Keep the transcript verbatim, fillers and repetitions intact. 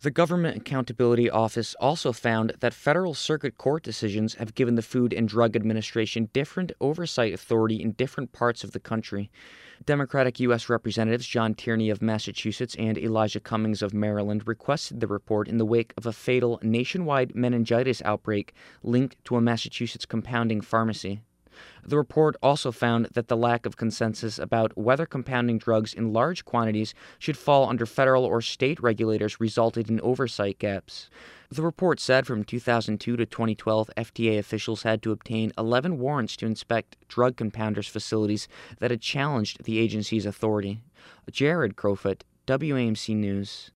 The Government Accountability Office also found that federal circuit court decisions have given the Food and Drug Administration different oversight authority in different parts of the country. Democratic U S Representatives John Tierney of Massachusetts and Elijah Cummings of Maryland requested the report in the wake of a fatal nationwide meningitis outbreak linked to a Massachusetts compounding pharmacy. The report also found that the lack of consensus about whether compounding drugs in large quantities should fall under federal or state regulators resulted in oversight gaps. The report said from two thousand two to twenty twelve, F D A officials had to obtain eleven warrants to inspect drug compounders' facilities that had challenged the agency's authority. Jared Crowfoot, W A M C News.